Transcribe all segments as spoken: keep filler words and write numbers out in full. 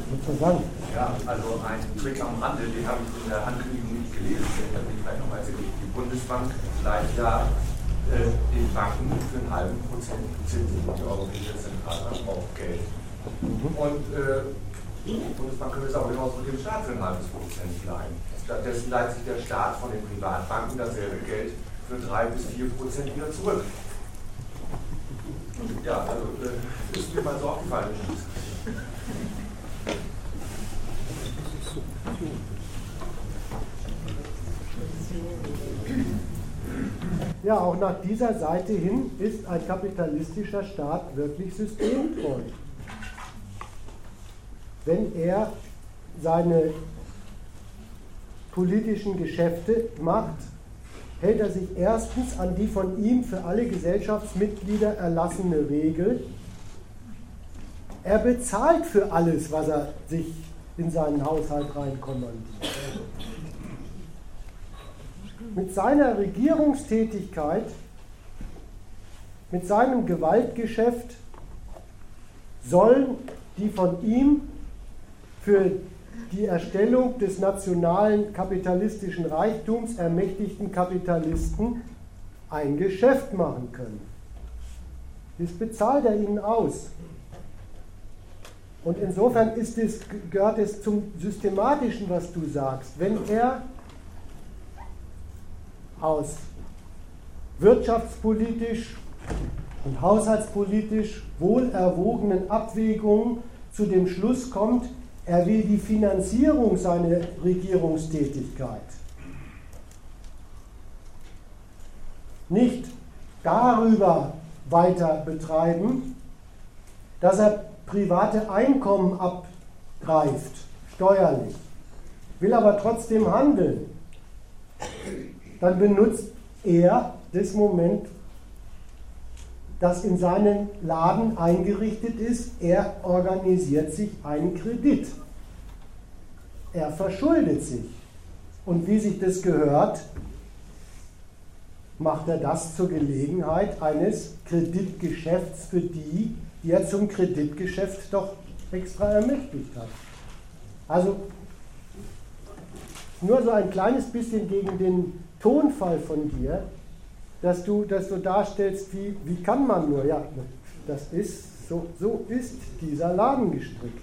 Ja, also ein Trick am Rande, den habe ich in der Ankündigung nicht gelesen. Ich habe mich vielleicht nochmal erzählt. Die Bundesbank leiht ja äh, den Banken für einen halben Prozent Zinsen, die Europäische Zentralbank auf Geld. Und äh, die Bundesbank könnte es auch genauso dem Staat für ein halbes Prozent leihen. Stattdessen leiht sich der Staat von den Privatbanken dasselbe Geld für drei bis vier Prozent wieder zurück. Ja, also äh, ist mir mal so aufgefallen. Ja, auch nach dieser Seite hin ist ein kapitalistischer Staat wirklich systemtreu. Wenn er seine politischen Geschäfte macht, hält er sich erstens an die von ihm für alle Gesellschaftsmitglieder erlassene Regel. Er bezahlt für alles, was er sich in seinen Haushalt reinkommandiert. Mit seiner Regierungstätigkeit, mit seinem Gewaltgeschäft sollen die von ihm für die Erstellung des nationalen kapitalistischen Reichtums ermächtigten Kapitalisten ein Geschäft machen können. Das bezahlt er ihnen aus. Und insofern ist es, gehört es zum Systematischen, was du sagst. Wenn er aus wirtschaftspolitisch und haushaltspolitisch wohlerwogenen Abwägungen zu dem Schluss kommt, er will die Finanzierung seiner Regierungstätigkeit nicht darüber weiter betreiben, dass er private Einkommen abgreift, steuerlich, will aber trotzdem handeln, dann benutzt er das Moment, das in seinen Laden eingerichtet ist. Er organisiert sich einen Kredit. Er verschuldet sich. Und wie sich das gehört, macht er das zur Gelegenheit eines Kreditgeschäfts für die, die er zum Kreditgeschäft doch extra ermächtigt hat. Also nur so ein kleines bisschen gegen den Tonfall von dir, dass du, dass du darstellst, wie, wie kann man nur, ja, das ist, so, so ist dieser Laden gestrickt.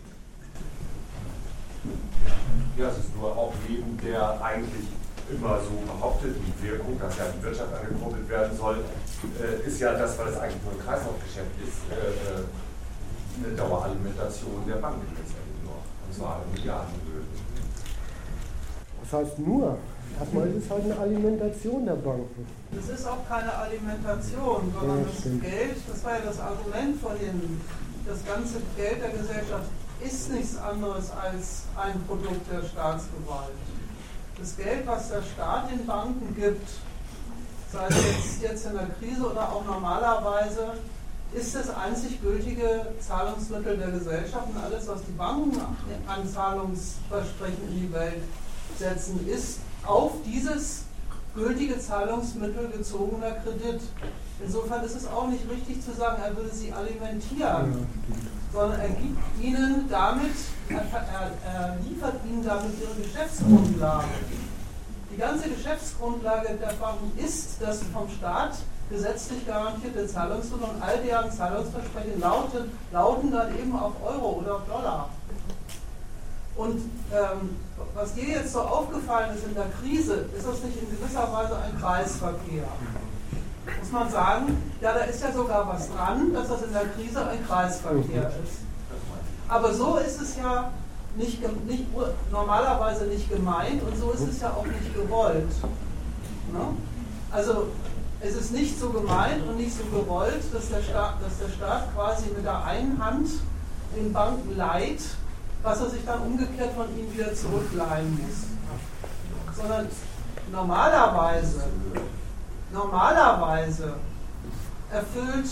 Ja, es ist nur auch neben der eigentlich immer so behaupteten Wirkung, dass ja die Wirtschaft angekurbelt werden soll, äh, ist ja das, weil es eigentlich nur ein Kreislaufgeschäft ist, äh, eine Daueralimentation der Banken letztendlich nur. Und zwar in Milliardenhöhe. Das heißt nur, erstmal ist es halt eine Alimentation der Banken. Das ist auch keine Alimentation, sondern Ja, das Geld, das war ja das Argument von Ihnen, das ganze Geld der Gesellschaft ist nichts anderes als ein Produkt der Staatsgewalt. Das Geld, was der Staat den Banken gibt, sei es jetzt, jetzt in der Krise oder auch normalerweise, ist das einzig gültige Zahlungsmittel der Gesellschaft, und alles, was die Banken an Zahlungsversprechen in die Welt setzen, ist auf dieses gültige Zahlungsmittel gezogener Kredit. Insofern ist es auch nicht richtig zu sagen, er würde sie alimentieren, sondern er gibt ihnen damit, er, er, er liefert ihnen damit ihre Geschäftsgrundlage. Die ganze Geschäftsgrundlage der Banken ist das vom Staat gesetzlich garantierte Zahlungsmittel, und all deren Zahlungsversprechen lauten, lauten dann eben auf Euro oder auf Dollar. Und ähm, was dir jetzt so aufgefallen ist in der Krise, ist das nicht in gewisser Weise ein Kreisverkehr? Muss man sagen, ja, da ist ja sogar was dran, dass das in der Krise ein Kreisverkehr ist. Aber so ist es ja nicht, nicht, normalerweise nicht gemeint, und so ist es ja auch nicht gewollt. Ne? Also es ist nicht so gemeint und nicht so gewollt, dass der Staat, dass der Staat quasi mit der einen Hand den Banken leiht, was er sich dann umgekehrt von ihnen wieder zurückleihen muss. Sondern normalerweise, normalerweise erfüllt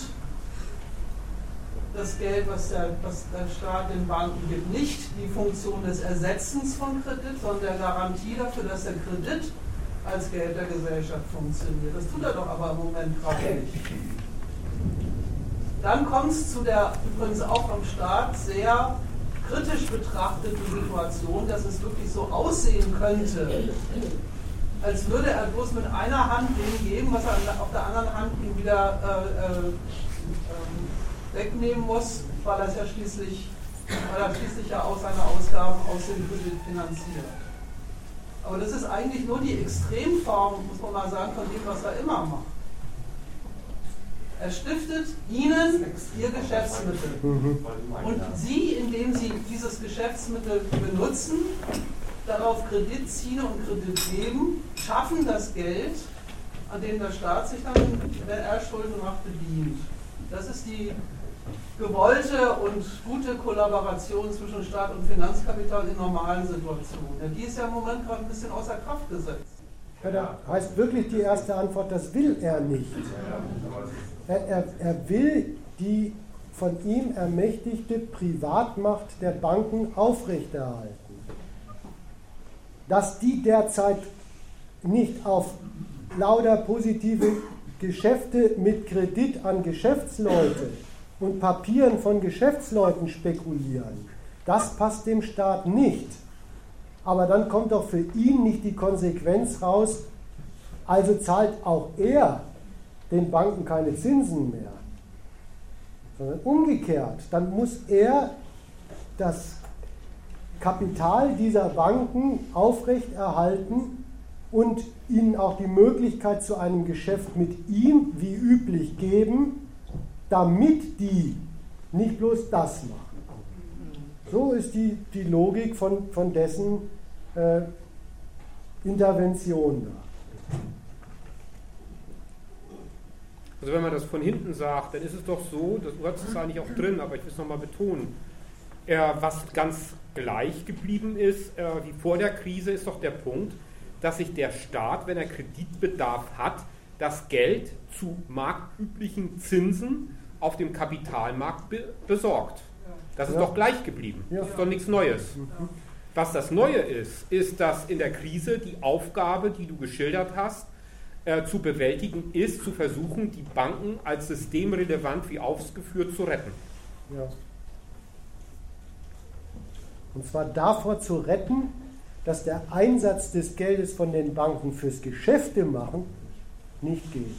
das Geld, was der, was der Staat den Banken gibt, nicht die Funktion des Ersetzens von Kredit, sondern der Garantie dafür, dass der Kredit als Geld der Gesellschaft funktioniert. Das tut er doch aber im Moment gerade nicht. Dann kommt es zu der, übrigens auch vom Staat, sehr kritisch betrachtete Situation, dass es wirklich so aussehen könnte, als würde er bloß mit einer Hand dem geben, was er auf der anderen Hand ihm wieder äh, äh, wegnehmen muss, weil er es ja schließlich, weil er schließlich ja auch seine Ausgaben aus dem Kredit finanziert. Aber das ist eigentlich nur die Extremform, muss man mal sagen, von dem, was er immer macht. Er stiftet ihnen ihr Geschäftsmittel. Und sie, indem sie dieses Geschäftsmittel benutzen, darauf Kredit ziehen und Kredit geben, schaffen das Geld, an dem der Staat sich dann, wenn er Schulden macht, bedient. Das ist die gewollte und gute Kollaboration zwischen Staat und Finanzkapital in normalen Situationen. Ja, die ist ja im Moment gerade ein bisschen außer Kraft gesetzt. Ja, da heißt wirklich die erste Antwort, das will er nicht. Er, er, er will die von ihm ermächtigte Privatmacht der Banken aufrechterhalten. Dass die derzeit nicht auf lauter positive Geschäfte mit Kredit an Geschäftsleute und Papieren von Geschäftsleuten spekulieren, das passt dem Staat nicht. Aber dann kommt doch für ihn nicht die Konsequenz raus, also zahlt auch er den Banken keine Zinsen mehr, sondern umgekehrt, dann muss er das Kapital dieser Banken aufrechterhalten und ihnen auch die Möglichkeit zu einem Geschäft mit ihm, wie üblich, geben, damit die nicht bloß das machen. So ist die, die Logik von, von dessen äh, Intervention da. Also wenn man das von hinten sagt, dann ist es doch so, das du hast es zwar nicht auch drin, aber ich will es nochmal betonen, äh, was ganz gleich geblieben ist, äh, wie vor der Krise, ist doch der Punkt, dass sich der Staat, wenn er Kreditbedarf hat, das Geld zu marktüblichen Zinsen auf dem Kapitalmarkt be- besorgt. Das ist ja doch gleich geblieben. Ja. Das ist doch nichts Neues. Ja. Was das Neue ist, ist, dass in der Krise die Aufgabe, die du geschildert hast, äh, zu bewältigen ist, zu versuchen, die Banken als systemrelevant wie ausgeführt zu retten. Ja. Und zwar davor zu retten, dass der Einsatz des Geldes von den Banken fürs Geschäftemachen nicht geht.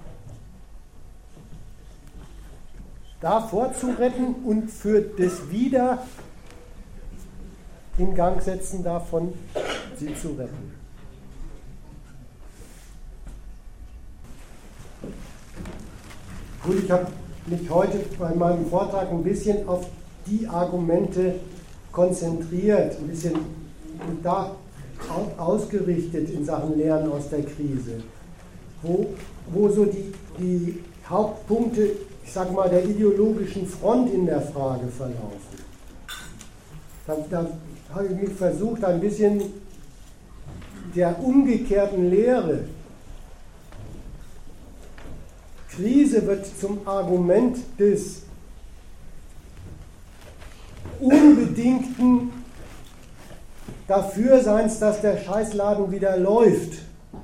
Davor zu retten und für das Wieder in Gang setzen davon, sie zu retten. Gut, ich habe mich heute bei meinem Vortrag ein bisschen auf die Argumente konzentriert, ein bisschen da ausgerichtet in Sachen Lernen aus der Krise, wo, wo so die, die Hauptpunkte, ich sage mal, der ideologischen Front in der Frage verlaufen. Da, da habe ich mich versucht, ein bisschen der umgekehrten Lehre. Krise wird zum Argument des unbedingten Dafürseins, dass der Scheißladen wieder läuft,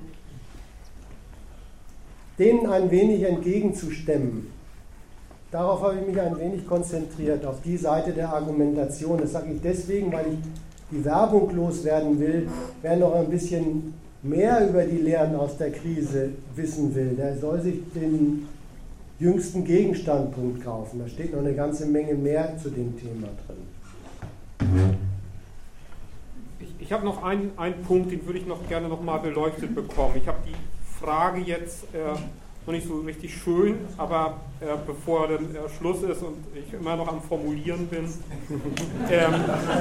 denen ein wenig entgegenzustemmen. Darauf habe ich mich ein wenig konzentriert, auf die Seite der Argumentation. Das sage ich deswegen, weil ich die Werbung loswerden will. Wer noch ein bisschen mehr über die Lehren aus der Krise wissen will, der soll sich den jüngsten Gegenstandpunkt kaufen. Da steht noch eine ganze Menge mehr zu dem Thema drin. Ich, ich habe noch einen, einen Punkt, den würde ich noch gerne noch mal beleuchtet bekommen. Ich habe die Frage jetzt äh, noch nicht so richtig schön, aber äh, bevor dann äh, Schluss ist und ich immer noch am Formulieren bin, ähm,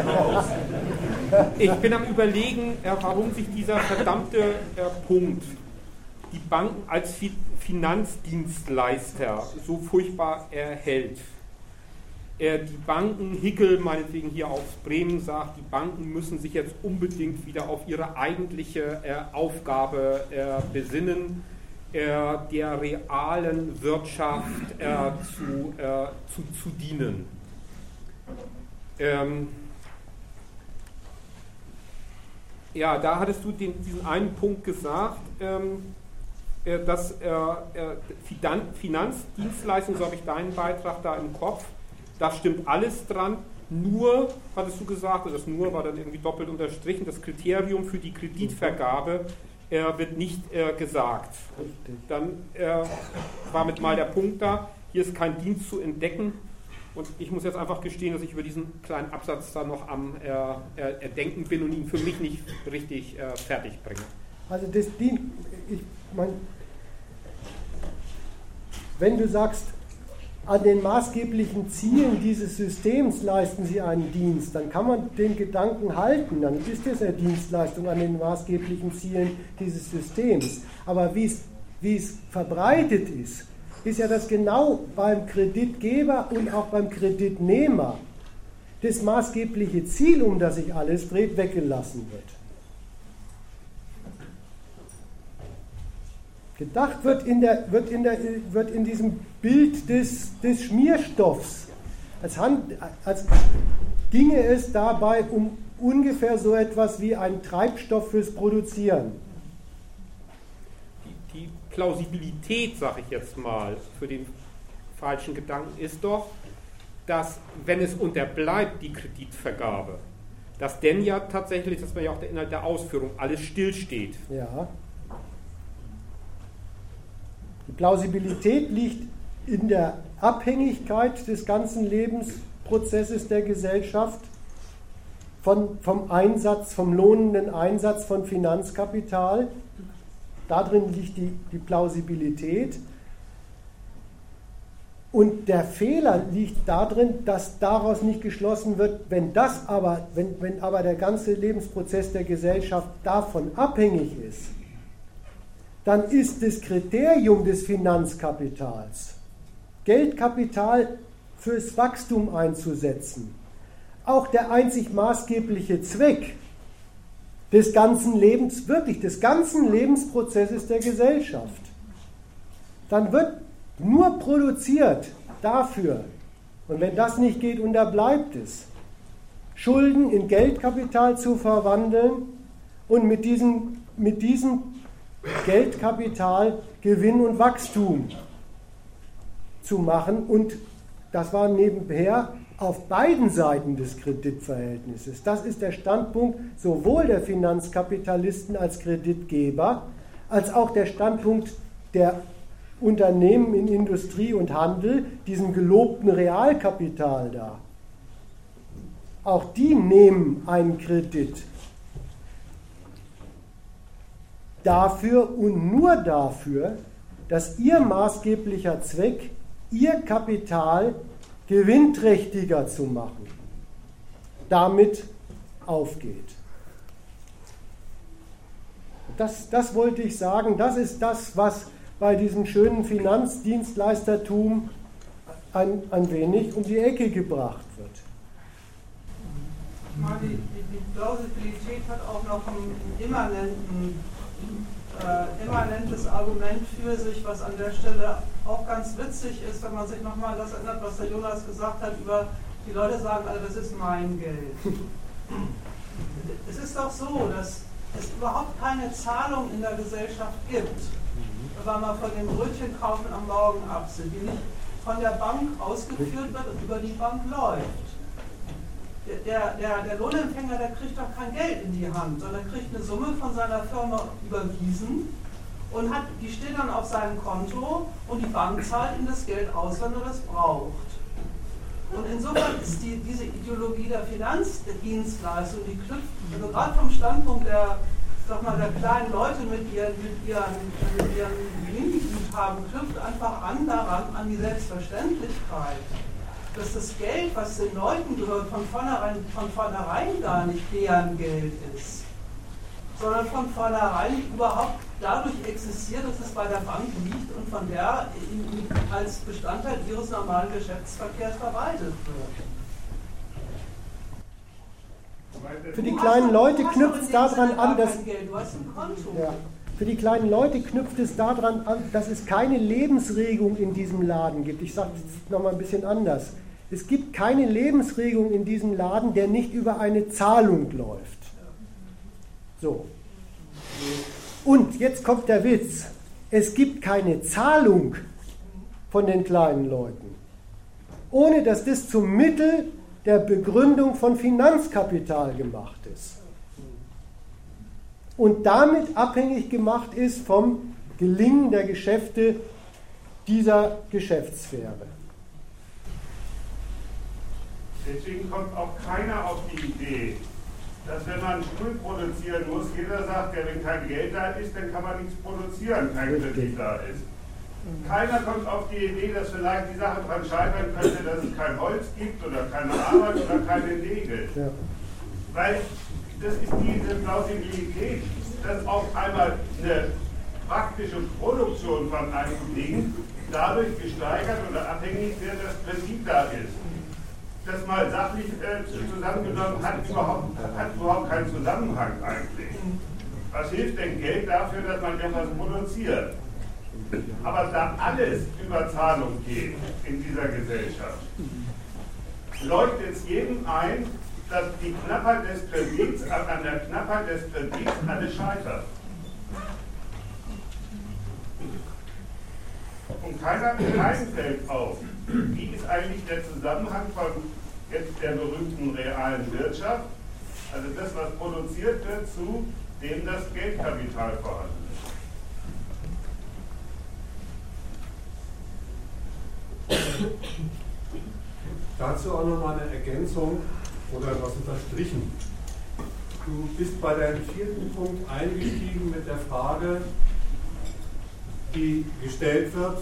ich bin am Überlegen, äh, warum sich dieser verdammte äh, Punkt, die Banken als Fi- Finanzdienstleister, so furchtbar erhält. Äh, die Banken, Hickel meinetwegen hier aus Bremen sagt, die Banken müssen sich jetzt unbedingt wieder auf ihre eigentliche äh, Aufgabe äh, besinnen, der realen Wirtschaft äh, zu, äh, zu, zu dienen. Ähm ja, da hattest du den, diesen einen Punkt gesagt, ähm, äh, dass äh, äh, Finanzdienstleistungen, so habe ich deinen Beitrag da im Kopf, da stimmt alles dran, nur, hattest du gesagt, und das nur war dann irgendwie doppelt unterstrichen, das Kriterium für die Kreditvergabe äh, wird nicht äh, gesagt. Dann äh, war mit mal der Punkt da, hier ist kein Dienst zu entdecken. Und ich muss jetzt einfach gestehen, dass ich über diesen kleinen Absatz da noch am äh, Erdenken bin und ihn für mich nicht richtig äh, fertig bringe. Also das dient, ich meine, wenn du sagst, an den maßgeblichen Zielen dieses Systems leisten sie einen Dienst, dann kann man den Gedanken halten, dann ist das eine Dienstleistung an den maßgeblichen Zielen dieses Systems. Aber wie es, wie es verbreitet ist, ist ja, dass genau beim Kreditgeber und auch beim Kreditnehmer das maßgebliche Ziel, um das sich alles dreht, weggelassen wird. Gedacht wird in, der, wird in, der, wird in diesem Bild des, des Schmierstoffs, als, Hand, als ginge es dabei um ungefähr so etwas wie einen Treibstoff fürs Produzieren. Die, die Plausibilität, sage ich jetzt mal, für den falschen Gedanken ist doch, dass, wenn es unterbleibt, die Kreditvergabe, dass denn ja tatsächlich, das war ja auch der Inhalt der Ausführung, alles stillsteht. Ja. Die Plausibilität liegt in der Abhängigkeit des ganzen Lebensprozesses der Gesellschaft von, vom Einsatz, vom lohnenden Einsatz von Finanzkapital. Darin liegt die, die Plausibilität. Und der Fehler liegt darin, dass daraus nicht geschlossen wird, wenn das aber, wenn, wenn aber der ganze Lebensprozess der Gesellschaft davon abhängig ist, dann ist das Kriterium des Finanzkapitals, Geldkapital fürs Wachstum einzusetzen, auch der einzig maßgebliche Zweck des ganzen Lebens, wirklich des ganzen Lebensprozesses der Gesellschaft. Dann wird nur produziert dafür, und wenn das nicht geht, unterbleibt es, Schulden in Geldkapital zu verwandeln und mit diesem, mit diesem Geldkapital Gewinn und Wachstum zu machen, und das war nebenher auf beiden Seiten des Kreditverhältnisses. Das ist der Standpunkt sowohl der Finanzkapitalisten als Kreditgeber, als auch der Standpunkt der Unternehmen in Industrie und Handel, diesem gelobten Realkapital da. Auch die nehmen einen Kredit. Dafür und nur dafür, dass ihr maßgeblicher Zweck, ihr Kapital gewinnträchtiger zu machen, damit aufgeht. Das, das wollte ich sagen, das ist das, was bei diesem schönen Finanzdienstleistertum ein, ein wenig um die Ecke gebracht wird. Ich meine, die, die, die Plausibilität hat auch noch einen immanenten Äh, immanentes Argument für sich, was an der Stelle auch ganz witzig ist, wenn man sich nochmal das erinnert, was der Jonas gesagt hat, über die Leute sagen, also das ist mein Geld. Es ist doch so, dass es überhaupt keine Zahlung in der Gesellschaft gibt, weil man von dem Brötchenkaufen am Morgen absieht, die nicht von der Bank ausgeführt wird und über die Bank läuft. Der, der, der Lohnempfänger, der kriegt doch kein Geld in die Hand, sondern kriegt eine Summe von seiner Firma überwiesen und hat, die steht dann auf seinem Konto und die Bank zahlt ihm das Geld aus, wenn er das braucht. Und insofern ist die, diese Ideologie der Finanzdienstleistung, die knüpft, also gerade vom Standpunkt der, sag mal, der kleinen Leute mit ihren, mit ihren, mit ihren Miniguthaben, knüpft einfach an daran, an die Selbstverständlichkeit, dass das Geld, was den Leuten gehört, von vornherein, von vornherein gar nicht deren Geld ist, sondern von vornherein überhaupt dadurch existiert, dass es bei der Bank liegt und von der als Bestandteil ihres normalen Geschäftsverkehrs verwaltet wird. Für die kleinen Leute knüpft es daran an, dass Geld, du hast ein Konto. Ja. Für die kleinen Leute knüpft es daran an, dass es keine Lebensregung in diesem Laden gibt. Ich sage es nochmal ein bisschen anders. Es gibt keine Lebensregung in diesem Laden, der nicht über eine Zahlung läuft. So. Und jetzt kommt der Witz. Es gibt keine Zahlung von den kleinen Leuten, ohne dass das zum Mittel der Begründung von Finanzkapital gemacht ist und damit abhängig gemacht ist vom Gelingen der Geschäfte dieser Geschäftssphäre. Deswegen kommt auch keiner auf die Idee, dass wenn man Schuhe produzieren muss, jeder sagt, ja, wenn kein Geld da ist, dann kann man nichts produzieren, kein Kredit da ist. Keiner kommt auf die Idee, dass vielleicht die Sache daran scheitern könnte, dass es kein Holz gibt oder keine Arbeit oder keine Nägel. Ja. Weil das ist diese Plausibilität, dass auf einmal eine praktische Produktion von einem Ding dadurch gesteigert oder abhängig wird, dass Kredit da ist. Das mal sachlich äh, zusammengenommen hat überhaupt, hat überhaupt keinen Zusammenhang eigentlich. Was hilft denn Geld dafür, dass man etwas produziert? Aber da alles über Zahlung geht in dieser Gesellschaft, leuchtet es jedem ein, dass die Knappheit des Kredits, an der Knappheit des Kredits alles scheitert. Und keiner, keinem fällt auf, wie ist eigentlich der Zusammenhang von jetzt der berühmten realen Wirtschaft, also das, was produziert wird, zu dem das Geldkapital vorhanden ist. Dazu auch nochmal eine Ergänzung oder etwas unterstrichen. Du bist bei deinem vierten Punkt eingestiegen mit der Frage, die gestellt wird,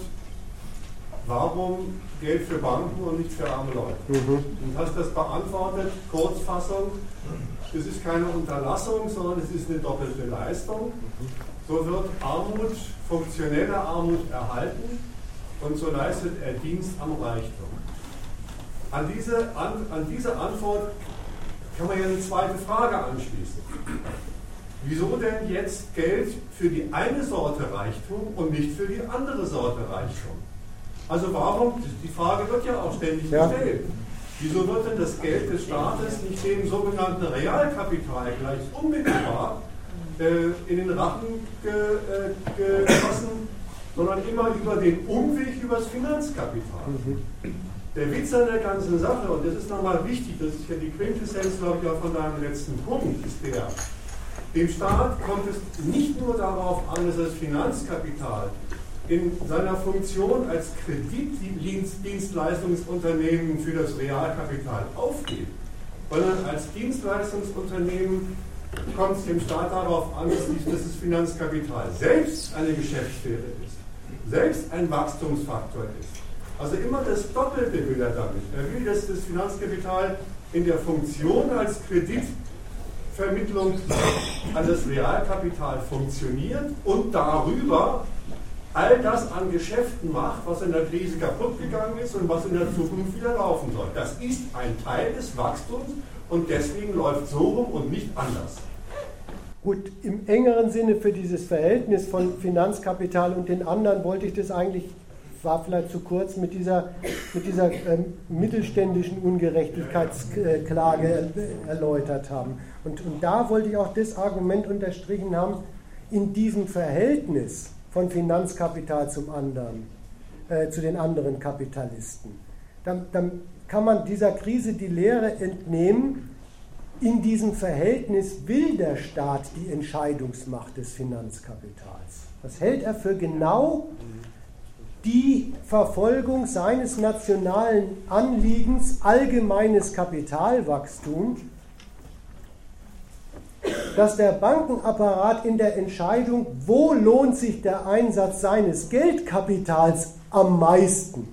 warum Geld für Banken und nicht für arme Leute? Mhm. Und hast das beantwortet, Kurzfassung, es ist keine Unterlassung, sondern es ist eine doppelte Leistung. So wird Armut, funktionelle Armut erhalten und so leistet er Dienst am Reichtum. An diese, an, an diese Antwort kann man ja eine zweite Frage anschließen. Wieso denn jetzt Geld für die eine Sorte Reichtum und nicht für die andere Sorte Reichtum? Also warum, die Frage wird ja auch ständig ja. gestellt, wieso wird denn das Geld des Staates nicht dem sogenannten Realkapital gleich unmittelbar äh, in den Rachen ge, äh, gegossen, sondern immer über den Umweg über das Finanzkapital? Mhm. Der Witz an der ganzen Sache, und das ist nochmal wichtig, das ist ja die Quintessenz, glaube ich, auch von deinem letzten Punkt, ist der, dem Staat kommt es nicht nur darauf an, dass das Finanzkapital in seiner Funktion als Kreditdienstleistungsunternehmen für das Realkapital aufgeht, sondern als Dienstleistungsunternehmen kommt es dem Staat darauf an, dass das Finanzkapital selbst eine Geschäftssphäre ist, selbst ein Wachstumsfaktor ist. Also immer das Doppelte will er damit. Er will, dass das Finanzkapital in der Funktion als Kreditvermittlung an das Realkapital funktioniert und darüber all das an Geschäften macht, was in der Krise kaputt gegangen ist und was in der Zukunft wieder laufen soll. Das ist ein Teil des Wachstums und deswegen läuft es so rum und nicht anders. Gut, im engeren Sinne für dieses Verhältnis von Finanzkapital und den anderen wollte ich das eigentlich, war vielleicht zu kurz, mit dieser, mit dieser ähm, mittelständischen Ungerechtigkeitsklage äh, erläutert haben. Und, und da wollte ich auch das Argument unterstrichen haben, in diesem Verhältnis von Finanzkapital zum anderen, äh, zu den anderen Kapitalisten. Dann, dann kann man dieser Krise die Lehre entnehmen, in diesem Verhältnis will der Staat die Entscheidungsmacht des Finanzkapitals. Das hält er für genau die Verfolgung seines nationalen Anliegens, allgemeines Kapitalwachstum, dass der Bankenapparat in der Entscheidung, wo lohnt sich der Einsatz seines Geldkapitals am meisten,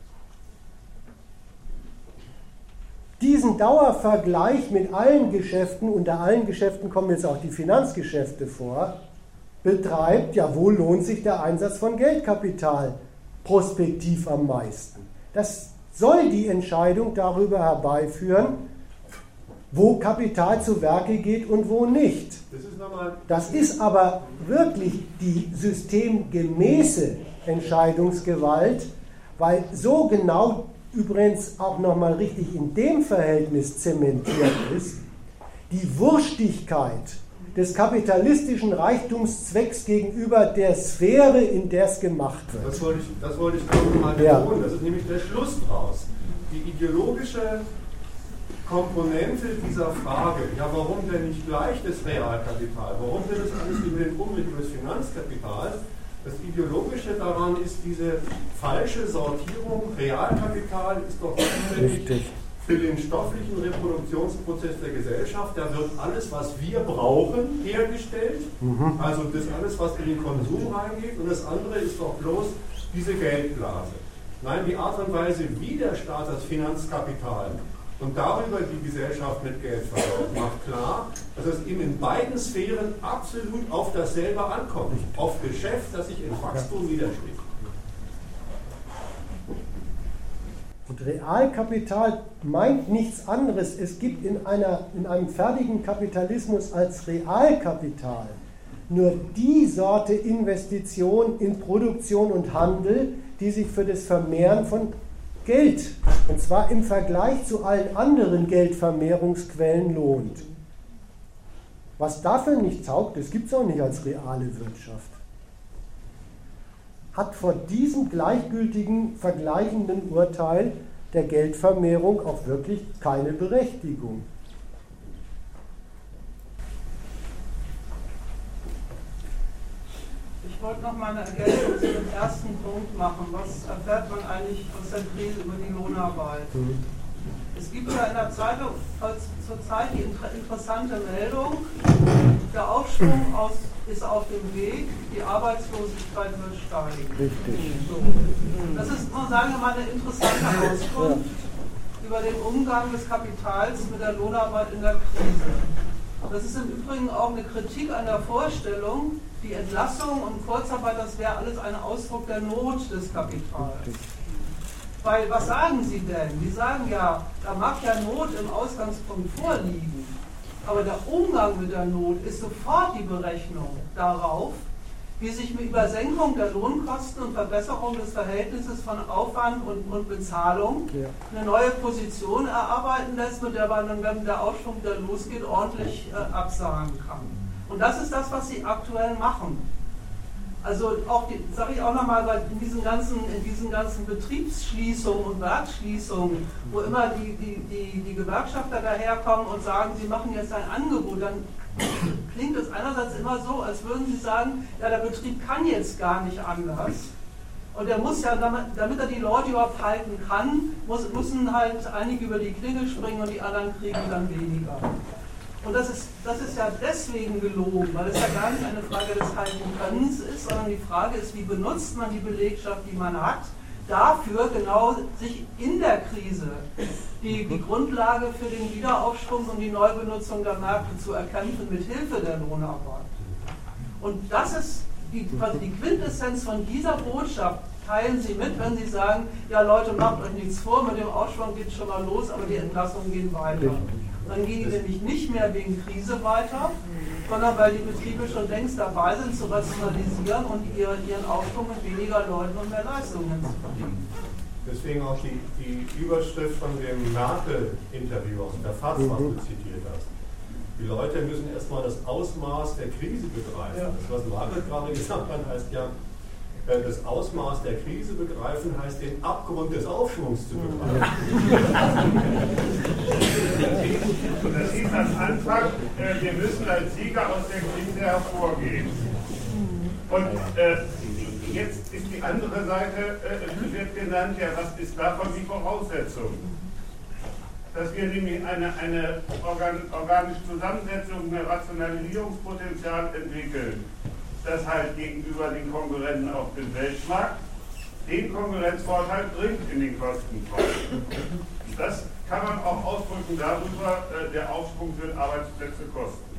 diesen Dauervergleich mit allen Geschäften, unter allen Geschäften kommen jetzt auch die Finanzgeschäfte vor, betreibt, ja, wo lohnt sich der Einsatz von Geldkapital prospektiv am meisten. Das soll die Entscheidung darüber herbeiführen, wo Kapital zu Werke geht und wo nicht. Das ist, nochmal das ist aber wirklich die systemgemäße Entscheidungsgewalt, weil so genau übrigens auch nochmal richtig in dem Verhältnis zementiert ist, die Wurstigkeit des kapitalistischen Reichtumszwecks gegenüber der Sphäre, in der es gemacht wird. Das wollte ich, das wollte ich nochmal betonen, ja. Das ist nämlich der Schluss draus. Die ideologische Komponente dieser Frage, ja warum denn nicht gleich das Realkapital, warum denn das alles über den um über das Finanzkapital, das Ideologische daran ist diese falsche Sortierung, Realkapital ist doch zuständig für den stofflichen Reproduktionsprozess der Gesellschaft, da wird alles, was wir brauchen, hergestellt, mhm. also das alles, was in den Konsum reingeht, und das andere ist doch bloß diese Geldblase. Nein, die Art und Weise, wie der Staat das Finanzkapital und darüber die Gesellschaft mit Geld versorgt, macht klar, dass es ihm in beiden Sphären absolut auf dasselbe ankommt, auf Geschäft, das sich in Wachstum niederschlägt. Und Realkapital meint nichts anderes. Es gibt in, einer, in einem fertigen Kapitalismus als Realkapital nur die Sorte Investition in Produktion und Handel, die sich für das Vermehren von Geld, und zwar im Vergleich zu allen anderen Geldvermehrungsquellen, lohnt. Was dafür nicht taugt, das gibt es auch nicht als reale Wirtschaft. Hat vor diesem gleichgültigen, vergleichenden Urteil der Geldvermehrung auch wirklich keine Berechtigung. Ich wollte noch mal eine Ergänzung zu dem ersten Punkt machen. Was erfährt man eigentlich aus der Krise über die Lohnarbeit? Mhm. Es gibt ja in der Zeitung zurzeit die interessante Meldung, der Aufschwung aus, ist auf dem Weg, die Arbeitslosigkeit wird steigen. Richtig. So. Das ist, sagen wir mal, eine interessante Auskunft über den Umgang des Kapitals mit der Lohnarbeit in der Krise. Das ist im Übrigen auch eine Kritik an der Vorstellung, die Entlassung und Kurzarbeit, das wäre alles ein Ausdruck der Not des Kapitals. Weil, was sagen Sie denn? Die sagen ja, da mag ja Not im Ausgangspunkt vorliegen, aber der Umgang mit der Not ist sofort die Berechnung darauf, wie sich mit Übersenkung der Lohnkosten und Verbesserung des Verhältnisses von Aufwand und, und Bezahlung ja. eine neue Position erarbeiten lässt, mit der man dann, wenn der Aufschwung wieder losgeht, ordentlich äh, absagen kann. Und das ist das, was sie aktuell machen. Also auch, sage ich auch nochmal, in diesen ganzen, in diesen ganzen Betriebsschließungen und Werksschließungen, wo immer die, die, die, die Gewerkschafter daherkommen und sagen, sie machen jetzt ein Angebot, dann klingt es einerseits immer so, als würden sie sagen, ja, der Betrieb kann jetzt gar nicht anders. Und er muss ja, damit, damit er die Leute überhaupt halten kann, muss, müssen halt einige über die Klinge springen und die anderen kriegen dann weniger. Und das ist, das ist ja deswegen gelogen, weil es ja gar nicht eine Frage des Haltenkönnens ist, sondern die Frage ist, wie benutzt man die Belegschaft, die man hat, dafür genau sich in der Krise die, die Grundlage für den Wiederaufschwung und die Neubenutzung der Märkte zu erkämpfen mit Hilfe der Lohnarbeit. Und das ist die, die Quintessenz von dieser Botschaft. Teilen Sie mit, wenn Sie sagen, ja Leute, macht euch nichts vor, mit dem Aufschwung geht es schon mal los, aber die Entlassungen gehen weiter. Dann gehen die nämlich nicht mehr wegen Krise weiter, sondern weil die Betriebe schon längst dabei sind zu rationalisieren und ihr, ihren Aufschwung mit weniger Leuten und mehr Leistungen zu verdienen. Deswegen auch die, die Überschrift von dem Merkel-Interview aus der FAZ, was du zitiert hast. Die Leute müssen erstmal das Ausmaß der Krise begreifen. Ja. Das, was Merkel gerade gesagt hat, heißt ja, das Ausmaß der Krise begreifen heißt, den Abgrund des Aufschwungs zu begreifen. Das hieß am Anfang, äh, wir müssen als Sieger aus der Krise hervorgehen. Und äh, jetzt ist die andere Seite, äh, wird genannt, ja, was ist davon die Voraussetzung? Dass wir nämlich eine, eine organ, organische Zusammensetzung, ein Rationalisierungspotenzial entwickeln, das halt gegenüber den Konkurrenten auf dem Weltmarkt den Konkurrenzvorteil bringt in den Kostenfall. Das kann man auch ausdrücken darüber, äh, der Aufschwung wird Arbeitsplätze kosten.